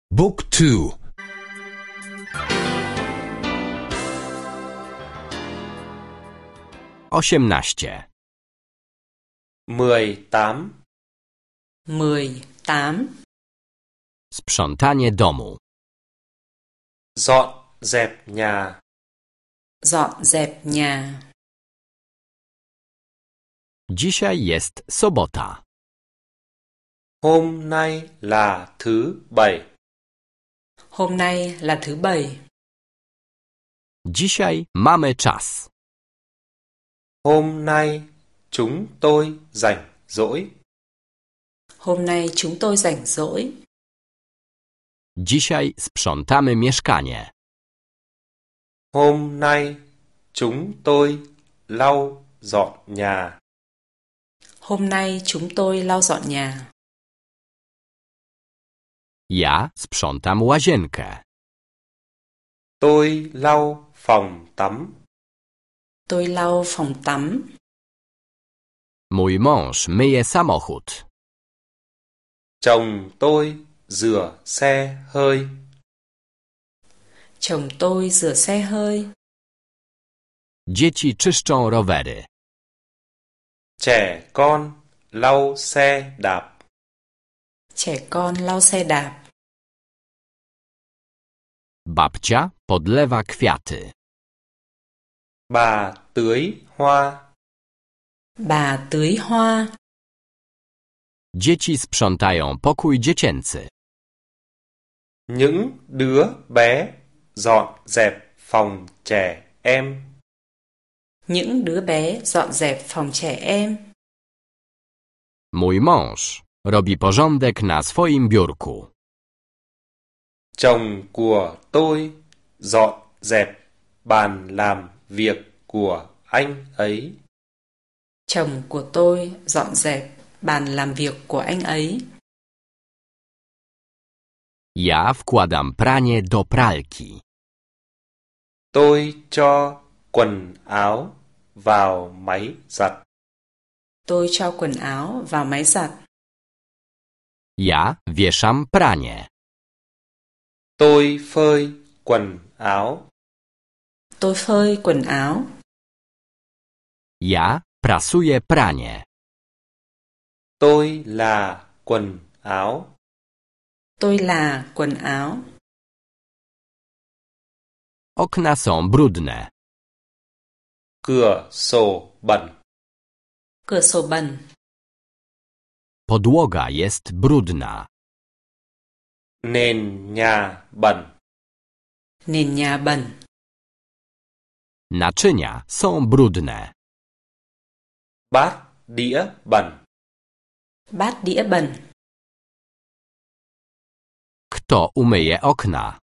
Book 2. 18. 18. 18. Sprzątanie domu. Dọn dẹp nhà. Dọn dẹp nhà. Dzisiaj jest sobota. Hôm nay là thứ Bảy. Hôm nay là thứ Bảy. Dzisiaj mamy czas. Hôm nay chúng tôi rảnh rỗi. Hôm nay chúng tôi rảnh rỗi. Dzisiaj sprzątamy mieszkanie. Hôm nay chúng tôi lau dọn nhà. Hôm nay chúng tôi lau dọn nhà. Ja sprzątam łazienkę. Tôi lau phòng tắm. Tôi lau phòng tắm. Mój mąż myje samochód. Chồng tôi rửa xe hơi. Chồng tôi rửa xe hơi. Dzieci czyszczą rowery. Trẻ con lau xe đạp. Trẻ con lau xe đạp. Babcia podlewa kwiaty. Bà tưới hoa. Bà tưới hoa. Dzieci sprzątają pokój dziecięcy. Những đứa bé dọn dẹp phòng trẻ em. Những đứa bé dọn dẹp phòng trẻ em. Mój mąż robi porządek na swoim biurku. Chồng của tôi dọn dẹp bàn làm việc của anh ấy. Chồng của tôi dọn dẹp bàn làm việc của anh ấy. Ja wkładam pranie do pralki. Tôi cho quần áo vào máy giặt. Tôi cho quần áo vào máy giặt. Ja wieszam pranie. Tôi phơi quần áo. Tôi phơi quần áo. Ja prasuję pranie. Tôi là quần áo. Tôi là quần áo. Okna są brudne. Cửa sổ bẩn. Cửa sổ bẩn. Podłoga jest brudna. Nền nhà bẩn. Nền nhà bẩn. Naczynia są brudne. Bát đĩa bẩn. Bát đĩa bẩn. Kto umyje okna?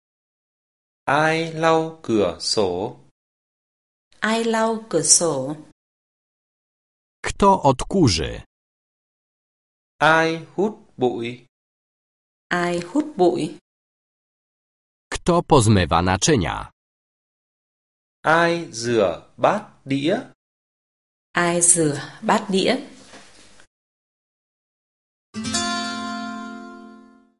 Ai lau cửa sổ? Ai lau cửa sổ? Kto odkurzy? Ai hút bụi? Ai hút bụi? Kto pozmywa naczynia? Ai rửa bát đĩa? Ai rửa bát đĩa?